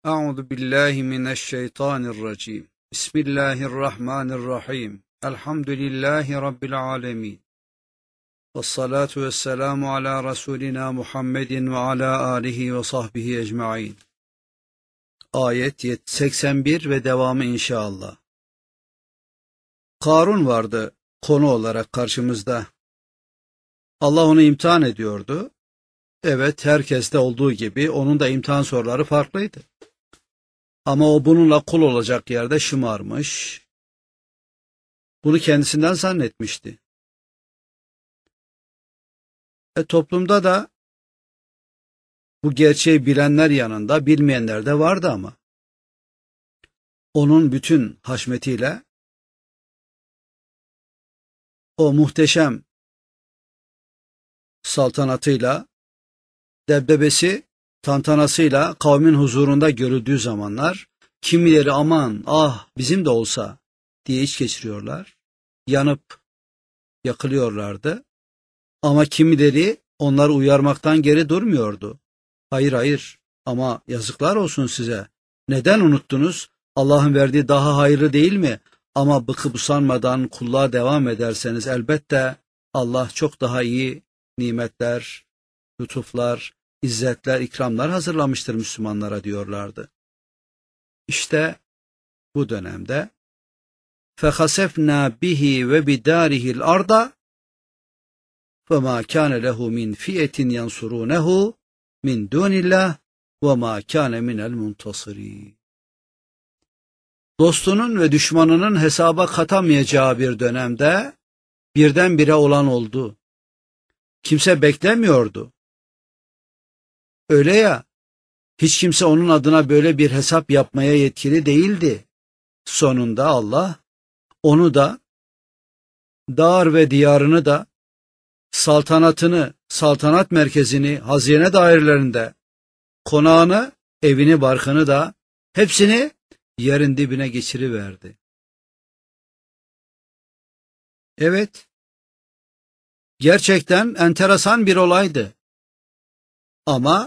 Euzu billahi mineşşeytanirracim. Bismillahirrahmanirrahim. Elhamdülillahi rabbil alamin. Ves salatu vesselamu ala rasulina Muhammedin ve ala alihi ve sahbihi ecmaîn. Ayet 81 ve devamı inşallah. Karun vardı konu olarak karşımızda. Allah onu imtihan ediyordu. Evet, herkeste olduğu gibi onun da imtihan soruları farklıydı. Ama o bununla kul olacak yerde şımarmış. Bunu kendisinden zannetmişti. Toplumda da bu gerçeği bilenler yanında bilmeyenler de vardı ama. Onun bütün haşmetiyle, o muhteşem saltanatıyla, debdebesi, tantanasıyla kavmin huzurunda görüldüğü zamanlar, kimileri aman ah bizim de olsa diye iç geçiriyorlar, yanıp yakılıyorlardı. Ama kimileri onları uyarmaktan geri durmuyordu. Hayır hayır, ama yazıklar olsun size. Neden unuttunuz? Allah'ın verdiği daha hayırlı değil mi? Ama bıkıp usanmadan kulluğa devam ederseniz elbette Allah çok daha iyi nimetler, lütuflar, izzetler, ikramlar hazırlamıştır Müslümanlara diyorlardı. İşte bu dönemde فَخَسَفْنَا بِهِ وَبِدَارِهِ الْأَرْضَ فَمَا كَانَ لَهُ مِنْ فِئَةٍ يَنْصُرُونَهُ مِنْ دُونِ اللّٰهِ وَمَا كَانَ مِنَ الْمُنْتَصِرِينَ. Dostunun ve düşmanının hesaba katamayacağı bir dönemde birdenbire olan oldu. Kimse beklemiyordu. Öyle ya, hiç kimse onun adına böyle bir hesap yapmaya yetkili değildi. Sonunda Allah onu da, dar ve diyarını da, saltanatını, saltanat merkezini, hazine dairelerinde, konağını, evini, barkını da hepsini yerin dibine geçiriverdi. Evet, gerçekten enteresan bir olaydı. Ama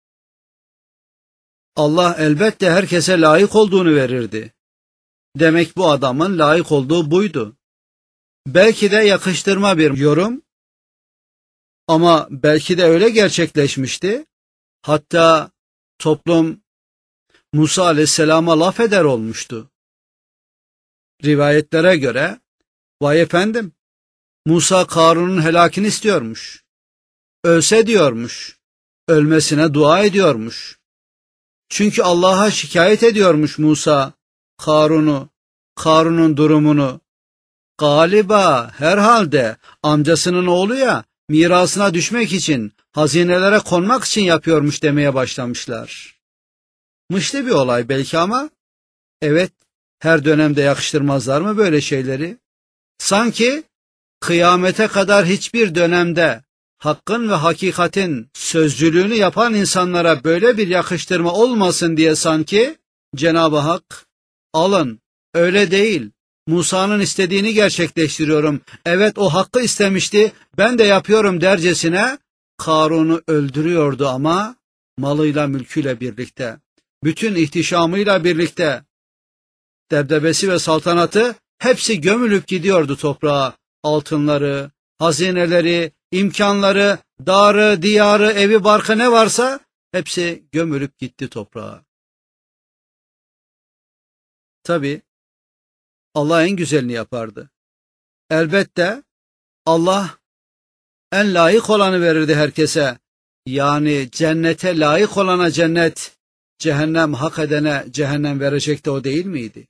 Allah elbette herkese layık olduğunu verirdi. Demek bu adamın layık olduğu buydu. Belki de yakıştırma bir yorum ama belki de öyle gerçekleşmişti. Hatta toplum Musa aleyhisselama laf eder olmuştu. Rivayetlere göre vay efendim, Musa Karun'un helakini istiyormuş. Ölse diyormuş. Ölmesine dua ediyormuş. Çünkü Allah'a şikayet ediyormuş Musa Karun'un durumunu. Galiba herhalde amcasının oğlu ya, mirasına düşmek için, hazinelere konmak için yapıyormuş demeye başlamışlar. Mışlı bir olay belki ama evet, her dönemde yakıştırmazlar mı böyle şeyleri? Sanki kıyamete kadar hiçbir dönemde hakkın ve hakikatin sözcülüğünü yapan insanlara böyle bir yakıştırma olmasın diye sanki Cenab-ı Hak alın öyle değil, Musa'nın istediğini gerçekleştiriyorum, evet o hakkı istemişti ben de yapıyorum dercesine Karun'u öldürüyordu ama malıyla mülküyle birlikte, bütün ihtişamıyla birlikte, debdebesi ve saltanatı hepsi gömülüp gidiyordu toprağa. Altınları, hazineleri, imkanları, darı, diyarı, evi, barkı ne varsa hepsi gömülüp gitti toprağa. Tabi Allah en güzelini yapardı. Elbette Allah en layık olanı verirdi herkese. Yani cennete layık olana cennet, cehennem hak edene cehennem verecekti, o değil miydi?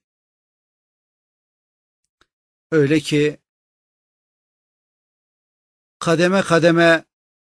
Öyle ki kademe kademe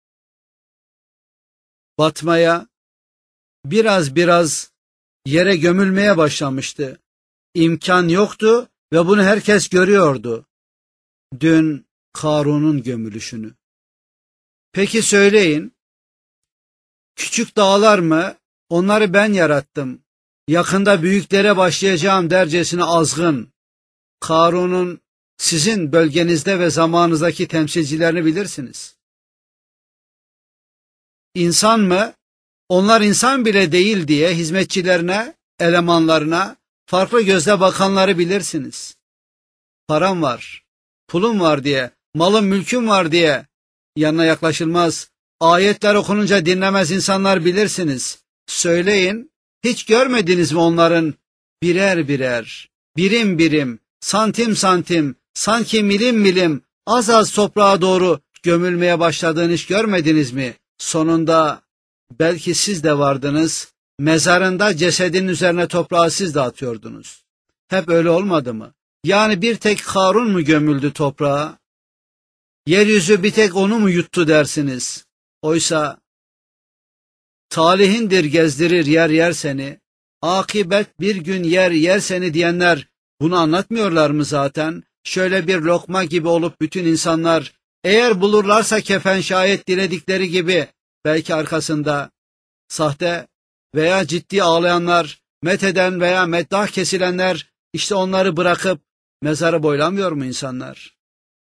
batmaya, biraz biraz yere gömülmeye başlamıştı. İmkan yoktu ve bunu herkes görüyordu. Dün Karun'un gömülüşünü. Peki söyleyin, küçük dağlar mı? Onları ben yarattım. Yakında büyüklere başlayacağım dercesine azgın Karun'un sizin bölgenizde ve zamanınızdaki temsilcilerini bilirsiniz. İnsan mı? Onlar insan bile değil diye hizmetçilerine, elemanlarına farklı gözle bakanları bilirsiniz. Param var, pulum var diye, malım mülküm var diye yanına yaklaşılmaz. Ayetler okununca dinlemez insanlar bilirsiniz. Söyleyin, hiç görmediniz mi onların birer birer, birim birim, santim santim, sanki milim milim, az az toprağa doğru gömülmeye başladığını hiç görmediniz mi? Sonunda belki siz de vardınız, mezarında cesedin üzerine toprağı siz de atıyordunuz. Hep öyle olmadı mı? Yani bir tek Karun mu gömüldü toprağa? Yeryüzü bir tek onu mu yuttu dersiniz? Oysa talihindir gezdirir yer yer seni, akibet bir gün yer yer seni diyenler bunu anlatmıyorlar mı zaten? Şöyle bir lokma gibi olup bütün insanlar eğer bulurlarsa kefen şayet diledikleri gibi belki arkasında sahte veya ciddi ağlayanlar, metheden veya meddah kesilenler işte onları bırakıp mezarı boylamıyor mu insanlar?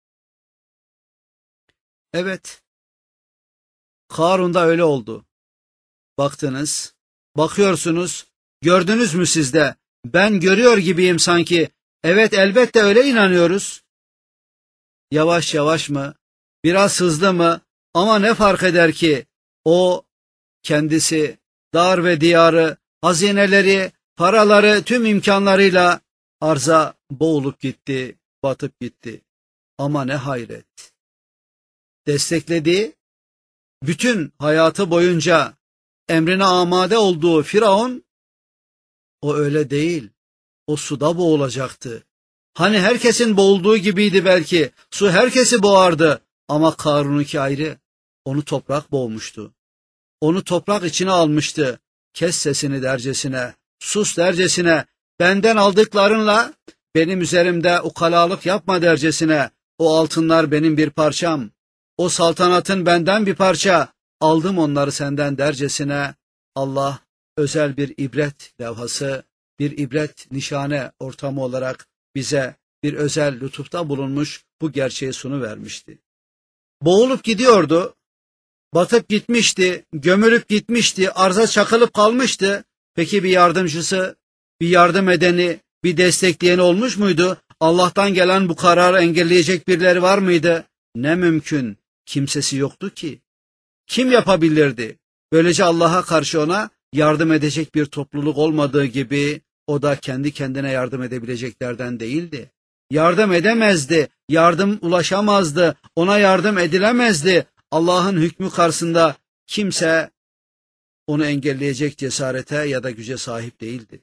Evet, Karun'da öyle oldu. Baktınız, bakıyorsunuz, gördünüz mü siz de? Ben görüyor gibiyim sanki. Evet, elbette öyle inanıyoruz. Yavaş yavaş mı? Biraz hızlı mı? Ama ne fark eder ki? O kendisi dar ve diyarı, hazineleri, paraları, tüm imkanlarıyla arza boğulup gitti, batıp gitti. Ama ne hayret! Desteklediği, bütün hayatı boyunca emrine amade olduğu Firavun, o öyle değil, o suda boğulacaktı. Hani herkesin boğulduğu gibiydi belki, su herkesi boğardı ama Karun'unki ayrı, onu toprak boğmuştu. Onu toprak içine almıştı, kes sesini dercesine, sus dercesine, benden aldıklarınla benim üzerimde ukalalık yapma dercesine, o altınlar benim bir parçam, o saltanatın benden bir parça, aldım onları senden dercesine. Allah özel bir ibret levhası, bir ibret nişane ortamı olarak bize bir özel lütufta bulunmuş, bu gerçeği sunuvermişti. Boğulup gidiyordu, batıp gitmişti, gömülüp gitmişti, arza çakılıp kalmıştı. Peki bir yardımcısı, bir yardım edeni, bir destekleyeni olmuş muydu? Allah'tan gelen bu kararı engelleyecek birileri var mıydı? Ne mümkün, kimsesi yoktu ki. Kim yapabilirdi? Böylece Allah'a karşı ona yardım edecek bir topluluk olmadığı gibi o da kendi kendine yardım edebileceklerden değildi. Yardım edemezdi, yardım ulaşamazdı, ona yardım edilemezdi. Allah'ın hükmü karşısında kimse onu engelleyecek cesarete ya da güce sahip değildi.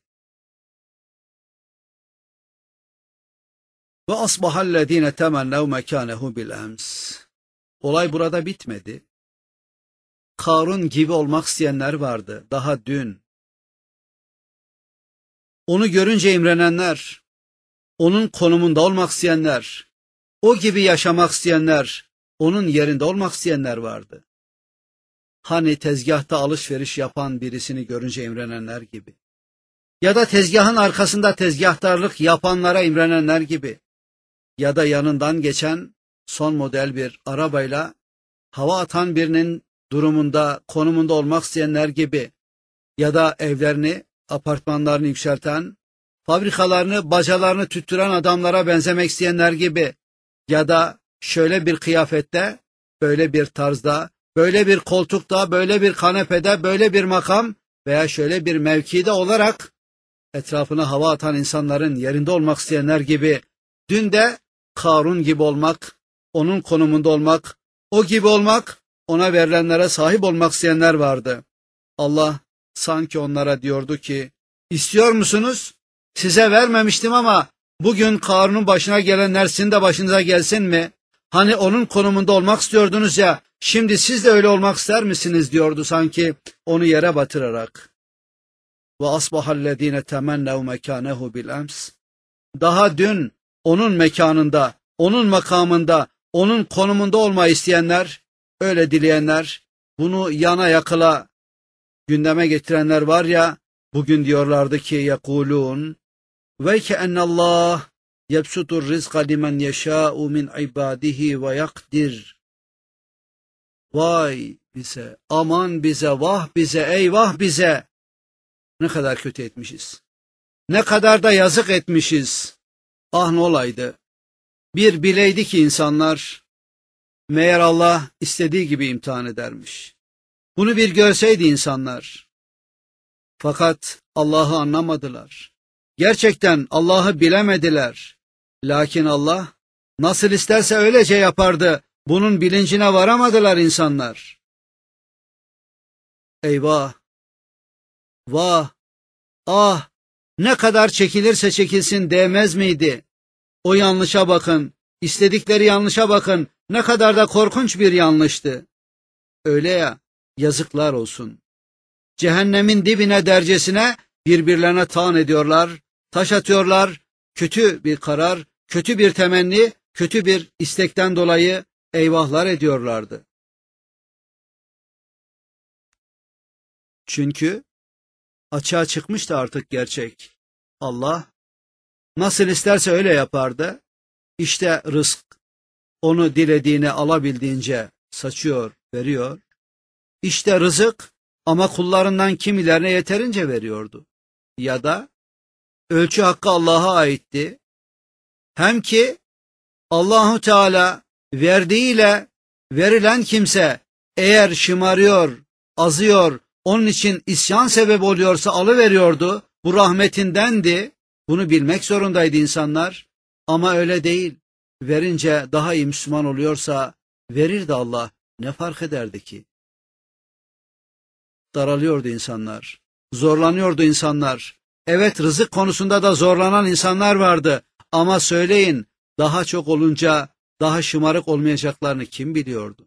Ve asbahallezine temennev mekanehu bil ems. Olay burada bitmedi. Karun gibi olmak isteyenler vardı daha dün. Onu görünce imrenenler, onun konumunda olmak isteyenler, o gibi yaşamak isteyenler, onun yerinde olmak isteyenler vardı. Hani tezgahta alışveriş yapan birisini görünce imrenenler gibi. Ya da tezgahın arkasında tezgahtarlık yapanlara imrenenler gibi. Ya da yanından geçen son model bir arabayla hava atan birinin durumunda, konumunda olmak isteyenler gibi. Ya da evlerini, apartmanlarını yükselten, fabrikalarını, bacalarını tüttüren adamlara benzemek isteyenler gibi. Ya da şöyle bir kıyafette, böyle bir tarzda, böyle bir koltukta, böyle bir kanepede, böyle bir makam veya şöyle bir mevkide olarak etrafına hava atan insanların yerinde olmak isteyenler gibi. Dün de Karun gibi olmak, onun konumunda olmak, o gibi olmak, ona verilenlere sahip olmak isteyenler vardı. Allah sanki onlara diyordu ki, istiyor musunuz? Size vermemiştim ama bugün Karun'un başına gelenler sizin de başınıza gelsin mi? Hani onun konumunda olmak istiyordunuz ya, şimdi siz de öyle olmak ister misiniz diyordu sanki onu yere batırarak. Ve asbahallezine temennev mekanehu bil ems. Daha dün onun mekanında, onun makamında, onun konumunda olmayı isteyenler, öyle dileyenler, bunu yana yakıla gündeme getirenler var ya, bugün diyorlardı ki yekulun ve keennallah yebsutur rizqa limen yeşâ'u min ibadihi ve yakdir. Vay bize, aman bize, vah bize, eyvah bize. Ne kadar kötü etmişiz. Ne kadar da yazık etmişiz. Ah ne olaydı. Bir bileydi ki insanlar, meğer Allah istediği gibi imtihan edermiş. Bunu bir görseydi insanlar. Fakat Allah'ı anlamadılar. Gerçekten Allah'ı bilemediler. Lakin Allah nasıl isterse öylece yapardı. Bunun bilincine varamadılar insanlar. Eyvah! Vah! Ah! Ne kadar çekilirse çekilsin değmez miydi? O yanlışa bakın, istedikleri yanlışa bakın, ne kadar da korkunç bir yanlıştı. Öyle ya, yazıklar olsun. Cehennemin dibine dercesine birbirlerine talan ediyorlar, taş atıyorlar, kötü bir karar, kötü bir temenni, kötü bir istekten dolayı eyvahlar ediyorlardı. Çünkü açığa çıkmıştı artık gerçek. Allah nasıl isterse öyle yapardı. İşte rızk onu dilediğine alabildiğince saçıyor, veriyor. İşte rızık ama kullarından kimilerine yeterince veriyordu. Ya da ölçü hakkı Allah'a aitti. Hem ki Allahu Teala verdiğiyle verilen kimse eğer şımarıyor, azıyor, onun için isyan sebebi oluyorsa alıveriyordu. Bu rahmetindendi. Bunu bilmek zorundaydı insanlar. Ama öyle değil. Verince daha iyi Müslüman oluyorsa verirdi Allah. Ne fark ederdi ki? Daralıyordu insanlar. Zorlanıyordu insanlar. Evet, rızık konusunda da zorlanan insanlar vardı. Ama söyleyin, daha çok olunca daha şımarık olmayacaklarını kim biliyordu?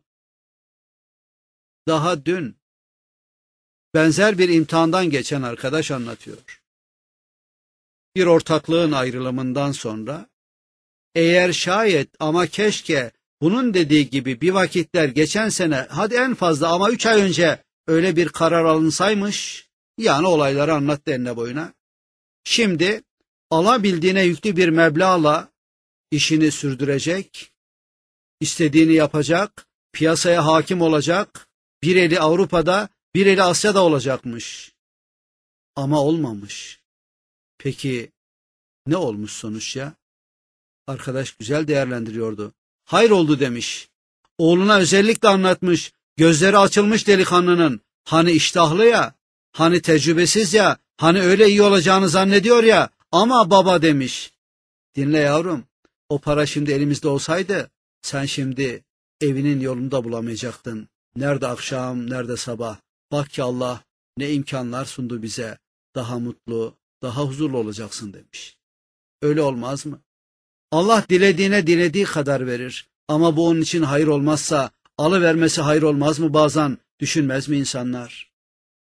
Daha dün benzer bir imtihandan geçen arkadaş anlatıyor. Bir ortaklığın ayrılımından sonra eğer şayet ama keşke bunun dediği gibi bir vakitler geçen sene hadi en fazla ama 3 ay önce öyle bir karar alınsaymış, yani olayları anlattı enine boyuna. Şimdi alabildiğine yüklü bir meblağla işini sürdürecek, istediğini yapacak, piyasaya hakim olacak, bir eli Avrupa'da, bir eli Asya'da olacakmış. Ama olmamış. Peki ne olmuş sonuç ya? Arkadaş güzel değerlendiriyordu. Hayır oldu demiş. Oğluna özellikle anlatmış. Gözleri açılmış delikanlının. Hani iştahlı ya, hani tecrübesiz ya, hani öyle iyi olacağını zannediyor ya. Ama baba demiş. Dinle yavrum, o para şimdi elimizde olsaydı sen şimdi evinin yolunda bulamayacaktın. Nerede akşam, nerede sabah. Bak ki Allah ne imkanlar sundu bize. Daha mutlu, daha huzurlu olacaksın demiş. Öyle olmaz mı? Allah dilediğine dilediği kadar verir. Ama bu onun için hayır olmazsa alıvermesi hayır olmaz mı bazen? Düşünmez mi insanlar?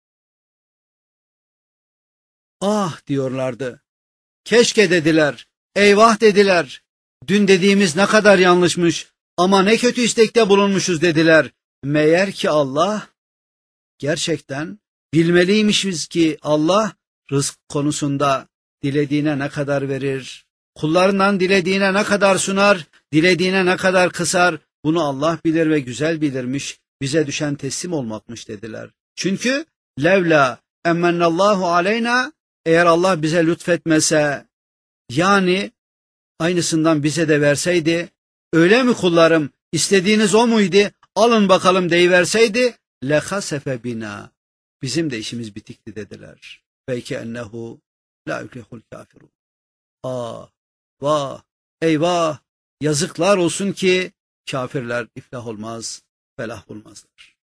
Ah diyorlardı. Keşke dediler. Eyvah dediler. Dün dediğimiz ne kadar yanlışmış. Ama ne kötü istekte bulunmuşuz dediler. Meğer ki Allah gerçekten bilmeliymişiz ki Allah rızk konusunda dilediğine ne kadar verir, kullarından dilediğine ne kadar sunar, dilediğine ne kadar kısar, bunu Allah bilir ve güzel bilirmiş, bize düşen teslim olmakmış dediler. Çünkü levla emmennallahu aleyna, eğer Allah bize lütfetmese, yani aynısından bize de verseydi, öyle mi kullarım, istediğiniz o muydu, alın bakalım deyiverseydi, lehasefe bina, bizim de işimiz bitikti dediler. Belki ennehu la yuklihul kafirun. Ah, vah, eyvah, yazıklar olsun ki kafirler iflah olmaz, felah bulmazlar.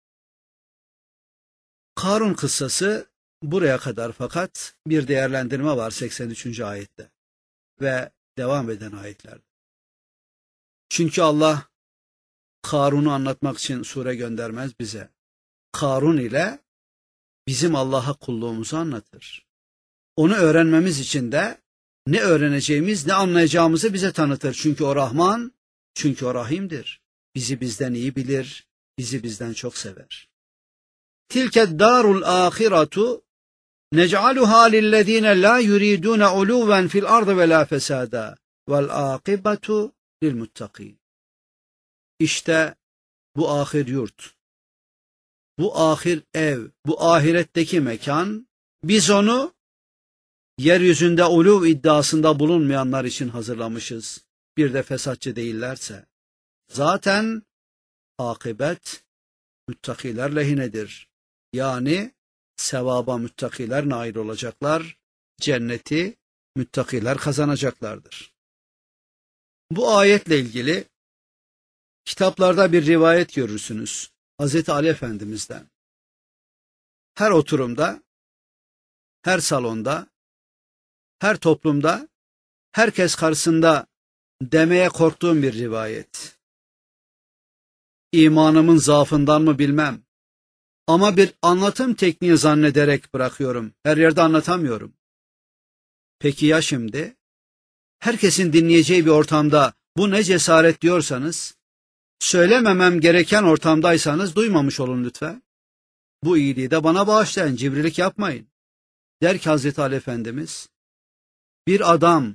Karun kıssası buraya kadar, fakat bir değerlendirme var 83. ayette ve devam eden ayetlerde. Çünkü Allah Karun'u anlatmak için sure göndermez bize. Karun ile bizim Allah'a kulluğumuzu anlatır. Onu öğrenmemiz için de ne öğreneceğimiz, ne anlayacağımızı bize tanıtır. Çünkü o Rahman, çünkü o Rahim'dir. Bizi bizden iyi bilir, bizi bizden çok sever. Tilke darul ahiretu nec'aluha lillezine la yuridun uluven fil ardı ve la fesada vel akibetu lil muttaqin. İşte bu ahir yurt. bu ahir ev, bu ahiretteki mekan, biz onu yeryüzünde uluv iddiasında bulunmayanlar için hazırlamışız. Bir de fesatçı değillerse. Zaten akıbet müttakiler lehinedir. Yani sevaba müttakiler nail olacaklar, cenneti müttakiler kazanacaklardır. Bu ayetle ilgili kitaplarda bir rivayet görürsünüz Hz. Ali Efendimiz'den. Her oturumda, her salonda, her toplumda, herkes karşısında demeye korktuğum bir rivayet. İmanımın zaafından mı bilmem. Ama bir anlatım tekniği zannederek bırakıyorum. Her yerde anlatamıyorum. Peki ya şimdi? Herkesin dinleyeceği bir ortamda bu ne cesaret diyorsanız, söylememem gereken ortamdaysanız duymamış olun lütfen. Bu iyiliği de bana bağışlayın, cimrilik yapmayın. Der ki Hazreti Ali Efendimiz, bir adam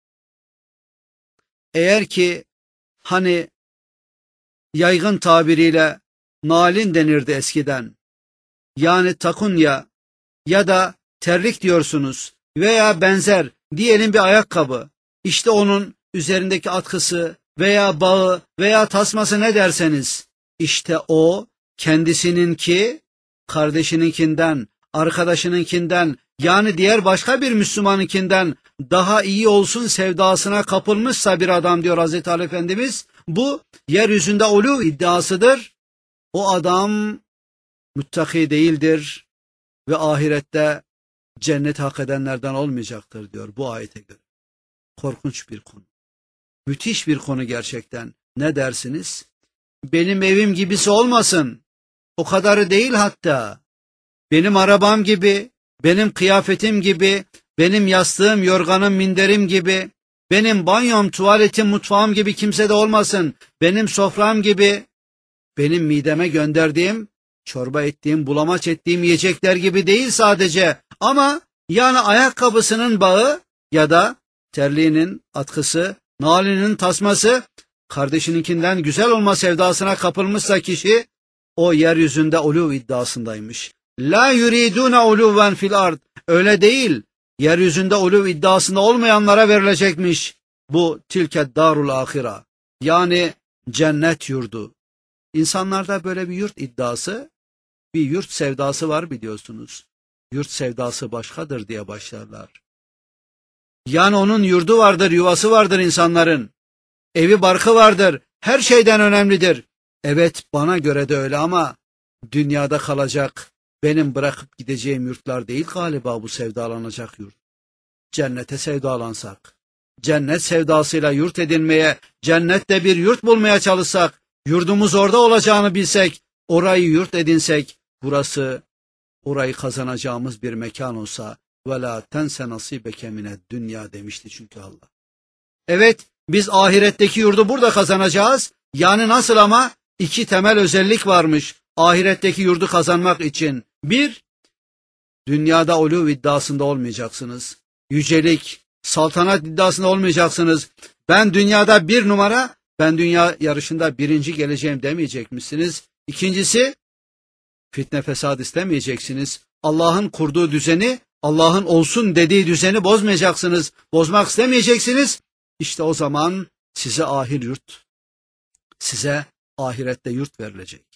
eğer ki hani yaygın tabiriyle nalin denirdi eskiden, yani takunya ya da terlik diyorsunuz veya benzer diyelim bir ayakkabı, işte onun üzerindeki atkısı veya bağı veya tasması ne derseniz, işte o kendisininki kardeşininkinden, arkadaşınınkinden, yani diğer başka bir Müslümanınkinden daha iyi olsun sevdasına kapılmışsa bir adam diyor Hazreti Ali Efendimiz, bu yeryüzünde ulu iddiasıdır. O adam müttaki değildir ve ahirette cennet hak edenlerden olmayacaktır diyor bu ayete göre. Korkunç bir konu. Müthiş bir konu gerçekten. Ne dersiniz? Benim evim gibisi olmasın. O kadarı değil hatta. Benim arabam gibi, benim kıyafetim gibi, benim yastığım, yorganım, minderim gibi, benim banyom, tuvaletim, mutfağım gibi kimse de olmasın. Benim sofram gibi, benim mideme gönderdiğim, çorba ettiğim, bulamaç ettiğim yiyecekler gibi değil sadece. Ama yani ayakkabısının bağı ya da terliğinin atkısı, nalinin tasması, kardeşininkinden güzel olma sevdasına kapılmışsa kişi, o yeryüzünde uluv iddiasındaymış. La yuridune uluven fil ard. Öyle değil. Yeryüzünde uluv iddiasında olmayanlara verilecekmiş. Bu tilket darul ahira. Yani cennet yurdu. İnsanlarda böyle bir yurt iddiası, bir yurt sevdası var biliyorsunuz. Yurt sevdası başkadır diye başlarlar. Yani onun yurdu vardır, yuvası vardır insanların. Evi barkı vardır, her şeyden önemlidir. Evet, bana göre de öyle ama dünyada kalacak, benim bırakıp gideceğim yurtlar değil galiba bu sevdalanacak yurt. Cennete sevdalansak, cennet sevdasıyla yurt edinmeye, cennette bir yurt bulmaya çalışsak, yurdumuz orada olacağını bilsek, orayı yurt edinsek, burası orayı kazanacağımız bir mekan olsa, وَلَا تَنْسَ نَصِيبَكَ مِنَ dünya demişti çünkü Allah. Evet, biz ahiretteki yurdu burada kazanacağız. Yani nasıl ama? İki temel özellik varmış ahiretteki yurdu kazanmak için. Bir, dünyada uluv iddiasında olmayacaksınız. Yücelik, saltanat iddiasında olmayacaksınız. Ben dünyada bir numara, ben dünya yarışında birinci geleceğim demeyecekmişsiniz. İkincisi, fitne fesad istemeyeceksiniz. Allah'ın kurduğu düzeni, Allah'ın olsun dediği düzeni bozmayacaksınız. Bozmak istemeyeceksiniz. İşte o zaman size ahir yurt, size ahirette yurt verilecek.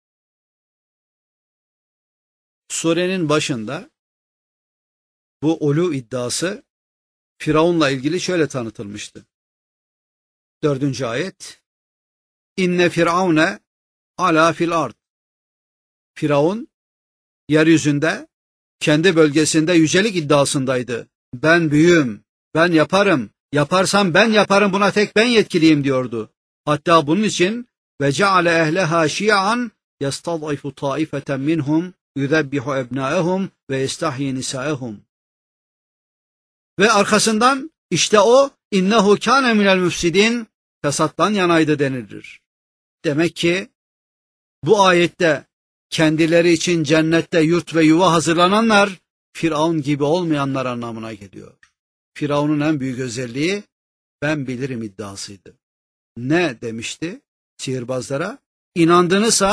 Surenin başında bu ulu iddiası Firavun'la ilgili şöyle tanıtılmıştı. 4. ayet. İnne firavune ala fil ard. Firavun yeryüzünde kendi bölgesinde yücelik iddiasındaydı. Ben büyüğüm, ben yaparım, yaparsam ben yaparım, buna tek ben yetkiliyim diyordu. Hatta bunun için ve ceale ehleha şi'an yastad'ifu taifeten minhum yuzebbihu ebnaehum ve yestahyi nisaehum. Ve arkasından işte o innehu kâne minel müfsidin, fesattan yanaydı denilir. Demek ki bu ayette kendileri için cennette yurt ve yuva hazırlananlar Firavun gibi olmayanlar anlamına geliyor. Firavun'un en büyük özelliği ben bilirim iddiasıydı. Ne demişti sihirbazlara? İnandınızsa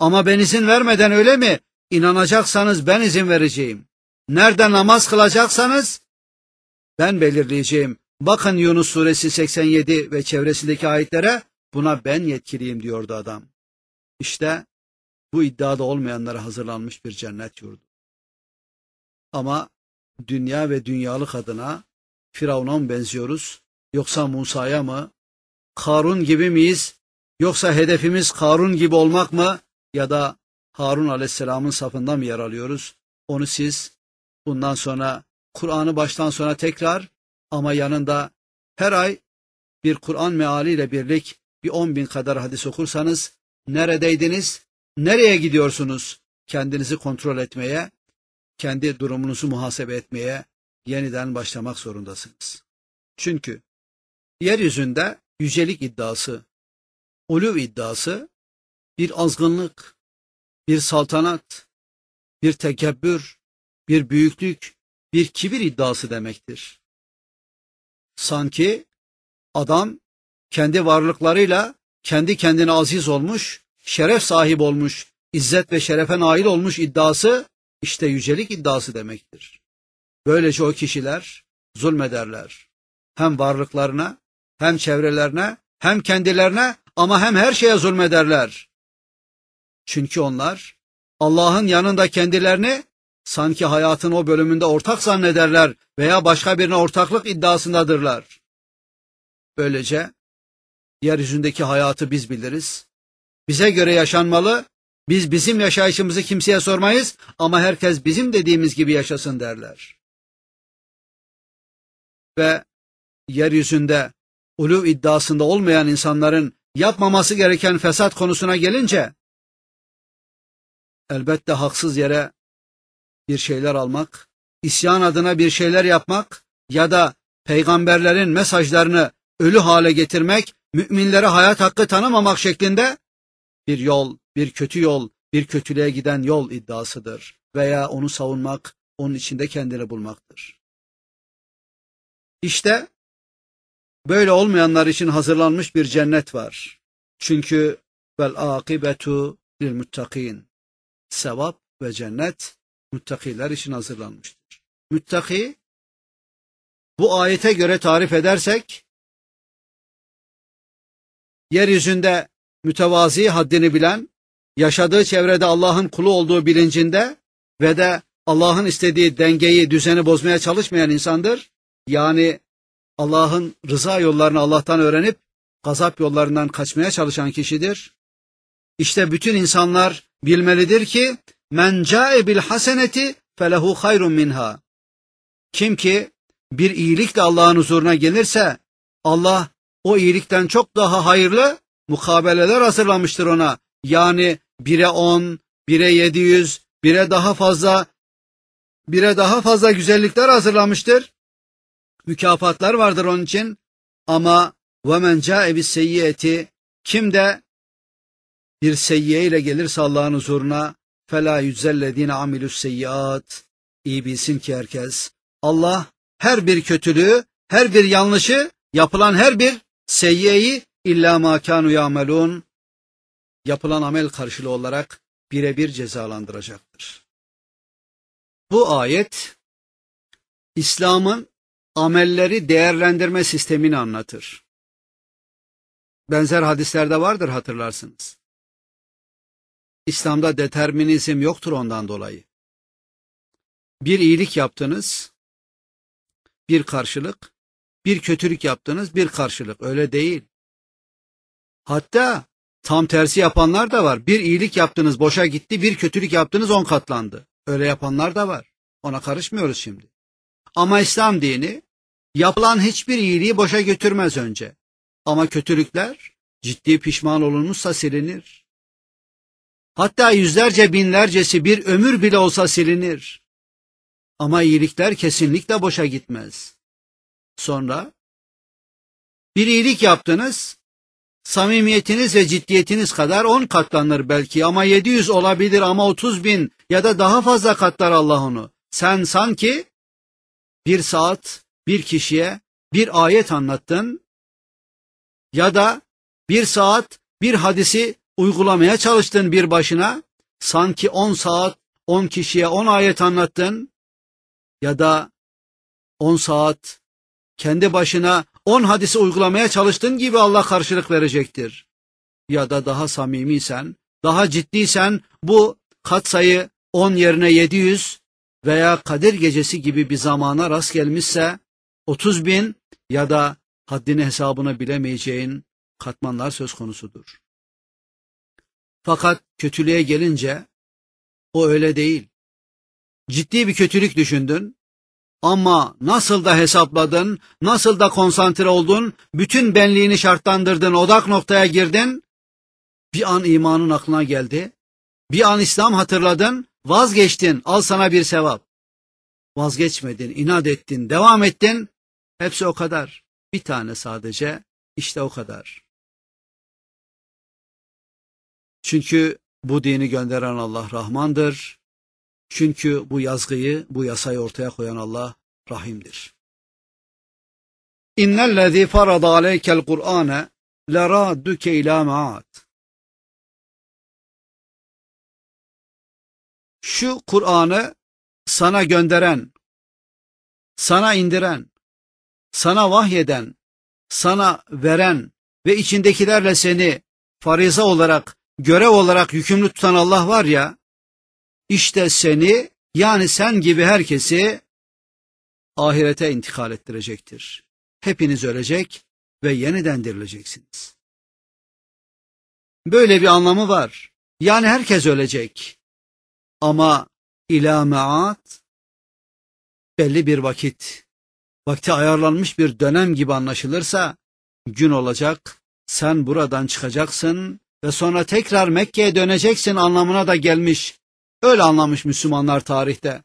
Ama ben izin vermeden öyle mi? İnanacaksanız ben izin vereceğim. Nerede namaz kılacaksanız ben belirleyeceğim. Bakın Yunus suresi 87 ve çevresindeki ayetlere, buna ben yetkiliyim diyordu adam. İşte bu iddiada olmayanlara hazırlanmış bir cennet yurdu. Ama dünya ve dünyalık adına Firavun'a mı benziyoruz, yoksa Musa'ya mı? Karun gibi miyiz, yoksa hedefimiz Karun gibi olmak mı, ya da Harun aleyhisselamın safında mı yer alıyoruz? Onu siz bundan sonra Kur'an'ı baştan sona tekrar, ama yanında her ay bir Kur'an mealiyle birlik bir 10.000 kadar hadis okursanız, neredeydiniz, nereye gidiyorsunuz? Kendinizi kontrol etmeye, kendi durumunuzu muhasebe etmeye yeniden başlamak zorundasınız. Çünkü yeryüzünde yücelik iddiası, uluv iddiası bir azgınlık, bir saltanat, bir tekebbür, bir büyüklük, bir kibir iddiası demektir. Sanki adam kendi varlıklarıyla kendi kendine aziz olmuş, şeref sahibi olmuş, izzet ve şerefe nail olmuş iddiası, işte yücelik iddiası demektir. Böylece o kişiler zulmederler. Hem varlıklarına, hem çevrelerine, hem kendilerine, ama hem her şeye zulmederler. Çünkü onlar Allah'ın yanında kendilerini sanki hayatın o bölümünde ortak zannederler veya başka birine ortaklık iddiasındadırlar. Böylece yeryüzündeki hayatı biz biliriz. Bize göre yaşanmalı, biz bizim yaşayışımızı kimseye sormayız ama herkes bizim dediğimiz gibi yaşasın derler. Ve yeryüzünde uluv iddiasında olmayan insanların yapmaması gereken fesat konusuna gelince, elbette haksız yere bir şeyler almak, isyan adına bir şeyler yapmak ya da peygamberlerin mesajlarını ölü hale getirmek, müminlere hayat hakkı tanımamak şeklinde bir yol, bir kötü yol, bir kötülüğe giden yol iddiasıdır. Veya onu savunmak, onun içinde kendini bulmaktır. İşte böyle olmayanlar için hazırlanmış bir cennet var. Çünkü vel akibetu lil muttakin. Sevap ve cennet muttakiler için hazırlanmıştır. Muttaki, bu ayete göre tarif edersek, yeryüzünde mütevazi, haddini bilen, yaşadığı çevrede Allah'ın kulu olduğu bilincinde ve de Allah'ın istediği dengeyi, düzeni bozmaya çalışmayan insandır. Yani Allah'ın rıza yollarını Allah'tan öğrenip gazap yollarından kaçmaya çalışan kişidir. İşte bütün insanlar bilmelidir ki men ca'e bil haseneti felehu hayrun minha. Kim ki bir iyilikle Allah'ın huzuruna gelirse, Allah o iyilikten çok daha hayırlı mukabeleler hazırlamıştır ona. Yani 1'e 10, 1'e 700, 1'e daha fazla güzellikler hazırlamıştır. Mükafatlar vardır onun için. Ama وَمَنْ جَاءَ بِالسَّيِّئَةِ, kim de bir seyyiye ile gelirse Allah'ın huzuruna, فَلَا يُجْزَلَّذ۪ينَ عَمِلُوا السَّيِّئَاتِ, iyi bilsin ki herkes, Allah her bir kötülüğü, her bir yanlışı, yapılan her bir seyyiyeyi illa ma kanu ya'melun, yapılan amel karşılığı olarak birebir cezalandıracaktır. Bu ayet İslam'ın amelleri değerlendirme sistemini anlatır. Benzer hadislerde vardır, hatırlarsınız. İslam'da determinizm yoktur ondan dolayı. Bir iyilik yaptınız, bir karşılık, bir kötülük yaptınız, bir karşılık. Öyle değil. Hatta tam tersi yapanlar da var. Bir iyilik yaptınız, boşa gitti, bir kötülük yaptınız, 10 katlandı. Öyle yapanlar da var. Ona karışmıyoruz şimdi. Ama İslam dini yapılan hiçbir iyiliği boşa götürmez önce. Ama kötülükler ciddi pişman olunmuşsa silinir. Hatta yüzlerce binlercesi bir ömür bile olsa silinir. Ama iyilikler kesinlikle boşa gitmez. Sonra bir iyilik yaptınız, samimiyetiniz ve ciddiyetiniz kadar 10 katlanır belki, ama 700 olabilir, ama 30.000 ya da daha fazla katlar Allah onu. Sen sanki bir saat bir kişiye bir ayet anlattın ya da bir saat bir hadisi uygulamaya çalıştın bir başına, sanki 10 saat 10 kişiye 10 ayet anlattın ya da 10 saat kendi başına 10 hadisi uygulamaya çalıştığın gibi Allah karşılık verecektir. Ya da daha samimiysen, daha ciddiysen bu katsayı 10 yerine 700 veya Kadir Gecesi gibi bir zamana rast gelmişse 30.000 ya da haddini hesabını bilemeyeceğin katmanlar söz konusudur. Fakat kötülüğe gelince o öyle değil. Ciddi bir kötülük düşündün ama nasıl da hesapladın, nasıl da konsantre oldun, bütün benliğini şartlandırdın, odak noktaya girdin, bir an imanın aklına geldi, bir an İslam hatırladın, vazgeçtin, al sana bir sevap. Vazgeçmedin, inat ettin, devam ettin, hepsi o kadar. Bir tane sadece, işte o kadar. Çünkü bu dini gönderen Allah Rahmandır. Çünkü bu yazgıyı, bu yasayı ortaya koyan Allah Rahim'dir. İnnellezî farada aleykel Kur'âne lerâdduke ilâ me'âd. Şu Kur'an'ı sana gönderen, sana indiren, sana vahyeden, sana veren ve içindekilerle seni farize olarak, görev olarak yükümlü tutan Allah var ya, işte seni, yani sen gibi herkesi ahirete intikal ettirecektir. Hepiniz ölecek ve yeniden dirileceksiniz. Böyle bir anlamı var. Yani herkes ölecek. Ama ilâ me'âd, belli bir vakti ayarlanmış bir dönem gibi anlaşılırsa, gün olacak, sen buradan çıkacaksın ve sonra tekrar Mekke'ye döneceksin anlamına da gelmiş. Öyle anlamış Müslümanlar tarihte.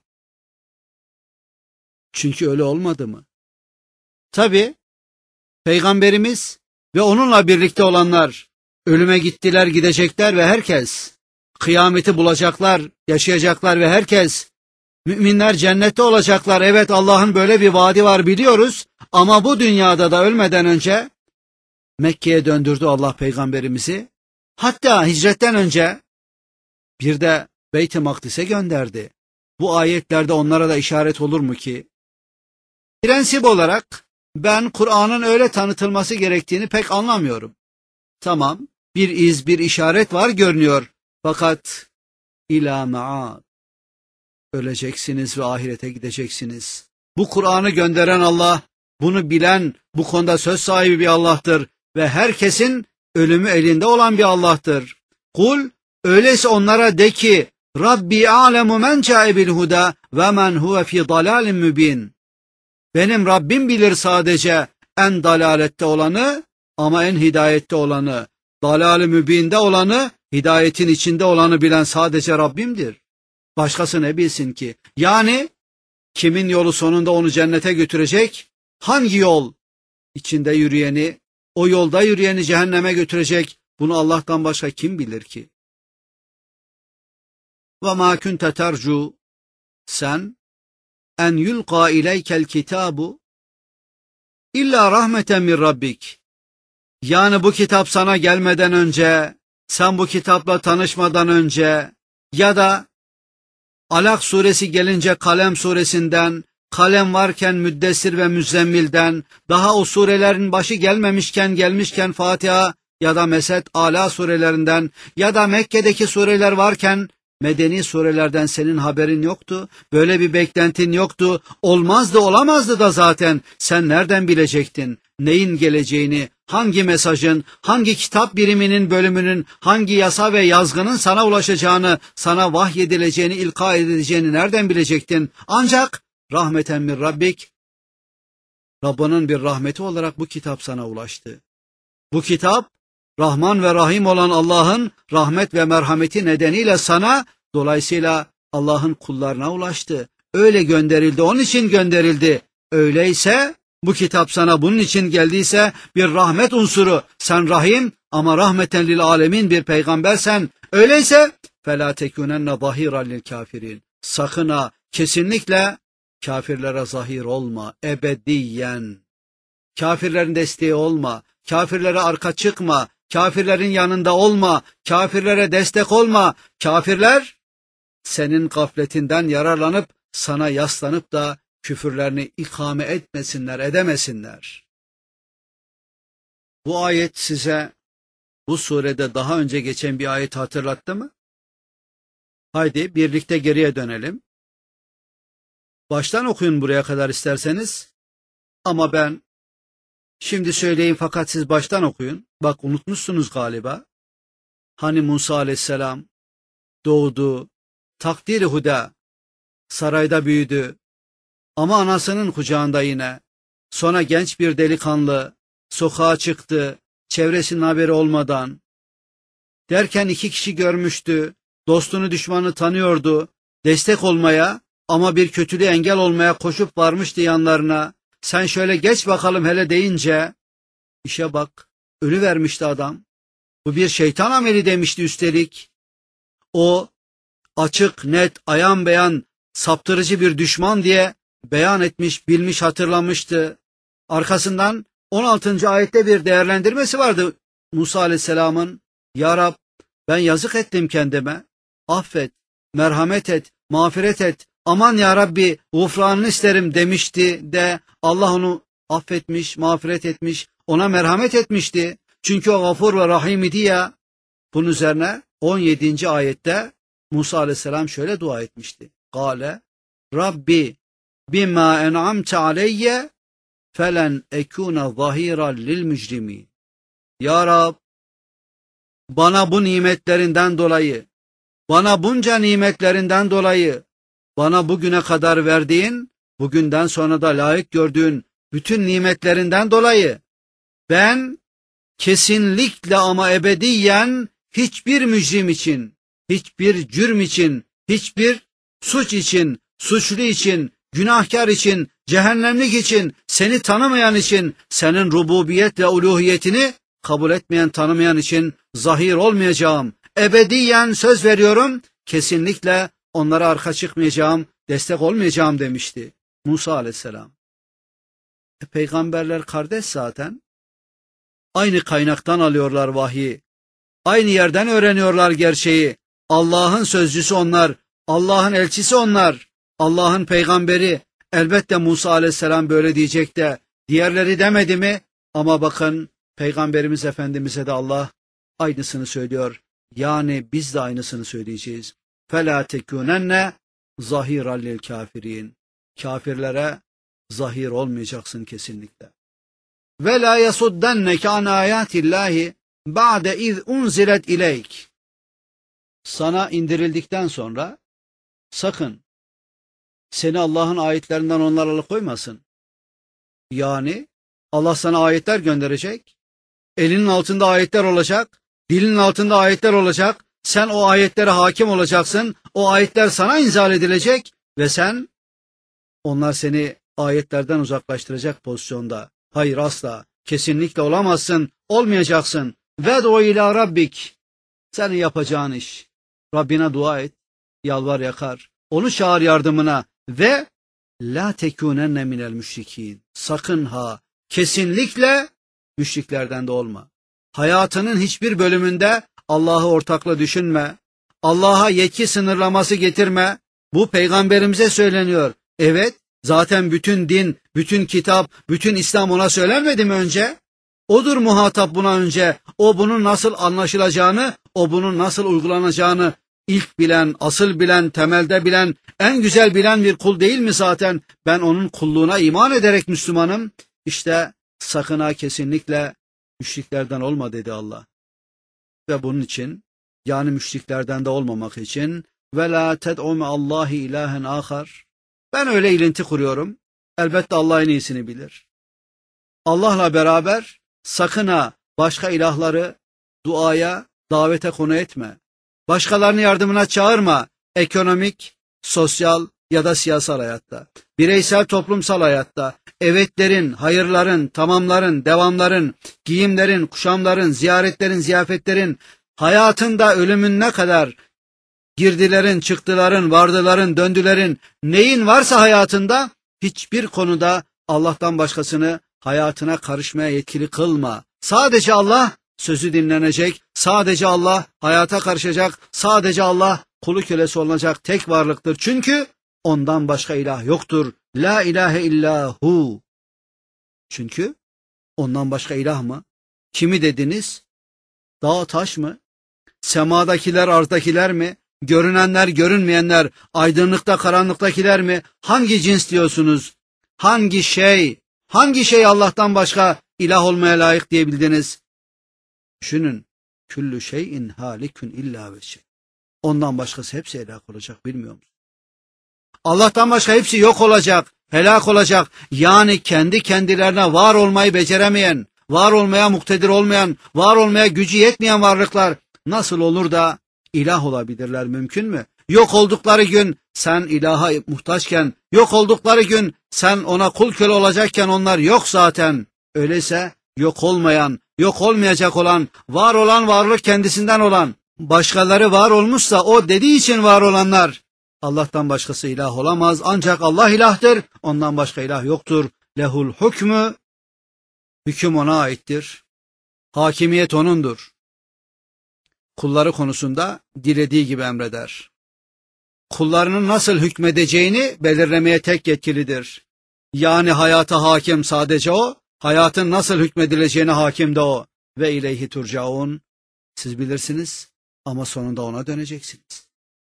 Çünkü öyle olmadı mı? Tabi, Peygamberimiz ve onunla birlikte olanlar ölüme gittiler, gidecekler ve herkes kıyameti bulacaklar, yaşayacaklar ve herkes müminler cennette olacaklar. Evet, Allah'ın böyle bir vaadi var biliyoruz ama bu dünyada da ölmeden önce Mekke'ye döndürdü Allah Peygamberimizi. Hatta hicretten önce bir de Beyt-i Makdis'e gönderdi. Bu ayetlerde onlara da işaret olur mu ki? Prensip olarak ben Kur'an'ın öyle tanıtılması gerektiğini pek anlamıyorum. Tamam, bir iz, bir işaret var görünüyor. Fakat ilâ me'âd, öleceksiniz ve ahirete gideceksiniz. Bu Kur'an'ı gönderen Allah, bunu bilen, bu konuda söz sahibi bir Allah'tır ve herkesin ölümü elinde olan bir Allah'tır. Kul, öyleyse onlara de ki, Rabbi a'lemu men câe bil huda ve men huve fî dalâlin mübîn. Benim Rabbim bilir sadece en dalalette olanı ama en hidayette olanı, dalal-i mübinde olanı, hidayetin içinde olanı bilen sadece Rabbimdir. Başkası ne bilsin ki? Yani kimin yolu sonunda onu cennete götürecek? Hangi yol içinde yürüyeni, o yolda yürüyeni cehenneme götürecek? Bunu Allah'tan başka kim bilir ki? وَمَا كُنْتَ تَرْجُوا, sen en yulqa ileykel kitabu illa rahmeten min rabbik. Yani bu kitap sana gelmeden önce, sen bu kitapla tanışmadan önce ya da Alak suresi gelince Kalem suresinden, kalem varken Müddessir ve Müzzemmil'den, daha o surelerin başı gelmişken Fatiha ya da Mesed, Ala surelerinden ya da Mekke'deki sureler varken Medeni surelerden senin haberin yoktu, böyle bir beklentin yoktu, olmazdı olamazdı da zaten sen nereden bilecektin neyin geleceğini, hangi mesajın, hangi kitap biriminin bölümünün, hangi yasa ve yazgının sana ulaşacağını, sana vahyedileceğini, ilka edileceğini nereden bilecektin? Ancak rahmeten min Rabbik, Rabbinin bir rahmeti olarak bu kitap sana ulaştı. Bu kitap, Rahman ve Rahim olan Allah'ın rahmet ve merhameti nedeniyle sana, dolayısıyla Allah'ın kullarına ulaştı. Öyle gönderildi, onun için gönderildi. Öyleyse, bu kitap sana bunun için geldiyse bir rahmet unsuru. Sen Rahim ama rahmeten lil alemin bir peygambersen. Öyleyse, فَلَا تَكُونَنَّ ظَهِيرًا لِلْكَافِرِينَ. Sakın ha, kesinlikle kafirlere zahir olma, ebediyen. Kafirlerin desteği olma, kafirlere arka çıkma, kafirlerin yanında olma, kafirlere destek olma. Kafirler senin gafletinden yararlanıp sana yaslanıp da küfürlerini ikame etmesinler, edemesinler. Bu ayet size bu surede daha önce geçen bir ayet hatırlattı mı? Haydi birlikte geriye dönelim. Baştan okuyun buraya kadar isterseniz. Ama ben şimdi söyleyeyim fakat siz baştan okuyun. Bak unutmuşsunuz galiba. Hani Musa aleyhisselam doğdu, takdiri huda, sarayda büyüdü. Ama anasının kucağında yine. Sonra genç bir delikanlı sokağa çıktı, çevresinin haberi olmadan. Derken 2 kişi görmüştü, dostunu düşmanı tanıyordu, destek olmaya ama bir kötülüğe engel olmaya koşup varmıştı yanlarına. Sen şöyle geç bakalım hele deyince, işe bak, ölüvermişti adam. Bu bir şeytan ameli demişti üstelik. O açık, net, ayan beyan, saptırıcı bir düşman diye beyan etmiş, bilmiş, hatırlamıştı. Arkasından 16. ayette bir değerlendirmesi vardı Musa aleyhisselamın. Ya Rab, ben yazık ettim kendime. Affet, merhamet et, mağfiret et. Aman ya Rabbi, gufranını isterim demişti de Allah onu affetmiş, mağfiret etmiş, ona merhamet etmişti. Çünkü o gafur ve rahim idi ya. Bunun üzerine 17. ayette Musa aleyhisselam şöyle dua etmişti. Kale, Rabbi bima en'amte aleyye felen ekûne zahîran lil mücrimin. Ya Rab, bana bu nimetlerinden dolayı, bana bunca nimetlerinden dolayı, bana bugüne kadar verdiğin, bugünden sonra da layık gördüğün bütün nimetlerinden dolayı, ben kesinlikle ama ebediyen hiçbir mücrim için, hiçbir cürm için, hiçbir suç için, suçlu için, günahkar için, cehennemlik için, seni tanımayan için, senin rububiyet ve uluhiyetini kabul etmeyen, tanımayan için zahir olmayacağım. Ebediyen söz veriyorum, kesinlikle onlara arka çıkmayacağım, destek olmayacağım demişti Musa aleyhisselam. Peygamberler kardeş zaten. Aynı kaynaktan alıyorlar vahyi. Aynı yerden öğreniyorlar gerçeği. Allah'ın sözcüsü onlar, Allah'ın elçisi onlar, Allah'ın peygamberi. Elbette Musa aleyhisselam böyle diyecek de diğerleri demedi mi? Ama bakın Peygamberimiz Efendimiz'e de Allah aynısını söylüyor. Yani biz de aynısını söyleyeceğiz. فَلَا تَكُونَنَّ ظَهِيرًا لِلْكَافِرِينَ. Kafirlere zahir olmayacaksın kesinlikle. وَلَا يَصُدَّنَّكَ عَنْ آيَاتِ اللّٰهِ بَعْدَ اِذْ اُنْزِلَتْ اِلَيْكَ. Sana indirildikten sonra sakın seni Allah'ın ayetlerinden onlar alıkoymasın. Yani Allah sana ayetler gönderecek, elinin altında ayetler olacak, dilinin altında ayetler olacak, sen o ayetlere hakim olacaksın, o ayetler sana inzal edilecek ve sen, onlar seni ayetlerden uzaklaştıracak pozisyonda. Hayır, asla, kesinlikle olamazsın, olmayacaksın. Ved'u ila rabbik. Senin yapacağın iş, Rabbine dua et, yalvar yakar, onu çağır yardımına ve la tekunenne minel müşrikin. Sakın ha, kesinlikle müşriklerden de olma. Hayatının hiçbir bölümünde Allah'ı ortakla düşünme. Allah'a yetki sınırlaması getirme. Bu peygamberimize söyleniyor. Evet, zaten bütün din, bütün kitap, bütün İslam ona söylenmedi mi önce? Odur muhatap buna önce. O bunun nasıl anlaşılacağını, o bunun nasıl uygulanacağını ilk bilen, asıl bilen, temelde bilen, en güzel bilen bir kul değil mi zaten? Ben onun kulluğuna iman ederek Müslümanım. İşte sakın ha, kesinlikle müşriklerden olma dedi Allah. Ve bunun için, yani müşriklerden de olmamak için ve la ted'u me'allahi ilahen ahar. Ben öyle ilinti kuruyorum. Elbette Allah en iyisini bilir. Allah'la beraber sakın ha başka ilahları duaya, davete konu etme. Başkalarını yardımına çağırma. Ekonomik, sosyal ya da siyasal hayatta, bireysel toplumsal hayatta, evetlerin, hayırların, tamamların, devamların, giyimlerin, kuşamların, ziyaretlerin, ziyafetlerin, hayatında ölümüne kadar girdilerin, çıktıların, vardıların, döndülerin, neyin varsa hayatında hiçbir konuda Allah'tan başkasını hayatına karışmaya yetkili kılma. Sadece Allah, sözü dinlenecek, sadece Allah hayata karışacak, sadece Allah kulu kölesi olacak tek varlıktır. Çünkü ondan başka ilah yoktur. La ilahe illahu. Çünkü ondan başka ilah mı? Kimi dediniz? Dağ taş mı? Semadakiler, arzdakiler mi? Görünenler, görünmeyenler, aydınlıkta, karanlıktakiler mi? Hangi cins diyorsunuz? Hangi şey? Hangi şey Allah'tan başka ilah olmaya layık diyebildiniz? Düşünün. Küllü şeyin halikün illa veçhe. Ondan başkası hepsi helak olacak, bilmiyor musun? Allah'tan başka hepsi yok olacak, helak olacak. Yani kendi kendilerine var olmayı beceremeyen, var olmaya muktedir olmayan, var olmaya gücü yetmeyen varlıklar nasıl olur da ilah olabilirler, mümkün mü? Yok oldukları gün sen ilaha muhtaçken, yok oldukları gün sen ona kul köle olacakken onlar yok zaten. Öyleyse yok olmayan, yok olmayacak olan, var olan varlık kendisinden olan, başkaları var olmuşsa o dediği için var olanlar, Allah'tan başkası ilah olamaz. Ancak Allah ilahtır. Ondan başka ilah yoktur. Lehul hükmü. Hüküm ona aittir. Hakimiyet O'nundur. Kulları konusunda dilediği gibi emreder. Kullarının nasıl hükmedeceğini belirlemeye tek yetkilidir. Yani hayata hakim sadece O, hayatın nasıl hükmedileceğine hakim de O. Ve ileyhi turcaun. Siz bilirsiniz ama sonunda O'na döneceksiniz.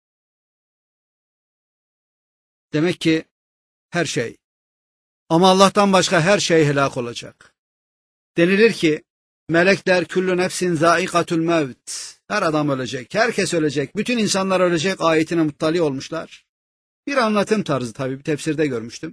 Demek ki her şey, ama Allah'tan başka her şey helak olacak. Denilir ki melekler küllü nefsin zâikatul mevt. Her adam ölecek, herkes ölecek, bütün insanlar ölecek ayetine muttali olmuşlar. Bir anlatım tarzı tabii, bir tefsirde görmüştüm.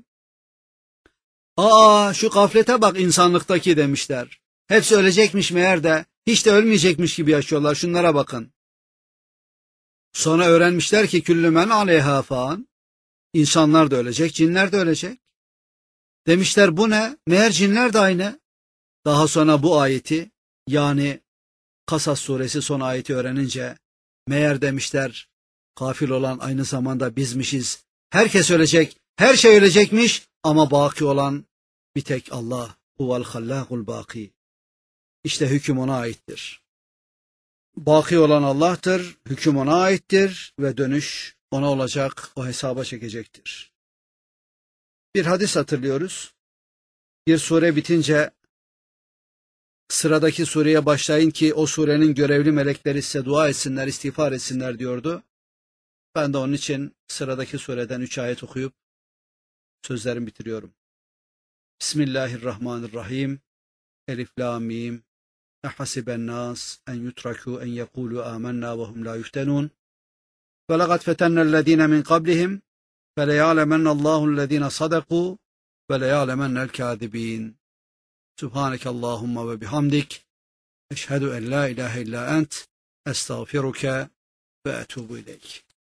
Şu gaflete bak insanlıktaki demişler. Hepsi ölecekmiş meğer de hiç de ölmeyecekmiş gibi yaşıyorlar, şunlara bakın. Sonra öğrenmişler ki küllü men aleyhâ fan. İnsanlar da ölecek, cinler de ölecek. Demişler bu ne? Meğer cinler de aynı. Daha sonra bu ayeti, yani Kasas suresi son ayeti öğrenince meğer demişler gafil olan aynı zamanda bizmişiz. Herkes ölecek, her şey ölecekmiş ama baki olan bir tek Allah. Huvel hallâkul bâki. İşte hüküm O'na aittir. Baki olan Allah'tır, hüküm O'na aittir ve dönüş O'na olacak, o hesaba çekecektir. Bir hadis hatırlıyoruz. Bir sure bitince sıradaki sureye başlayın ki o surenin görevli melekleri size dua etsinler, istiğfar etsinler diyordu. Ben de onun için sıradaki sureden 3 ayet okuyup sözlerimi bitiriyorum. Bismillahirrahmanirrahim. Elif lam mim. Ehasiben nas en yutraku en yekulu amennâ ve hum la yuftenun. Ve laqad fetennellezîne min qablihim feleyâlemennallâhu'llezîne sadakû ve leyâlemennel kâzibîn. Subhaneke Allahumma ve bihamdik. Eşhedü en la ilahe illa ent. Estağfiruke ve etûbü ileyk.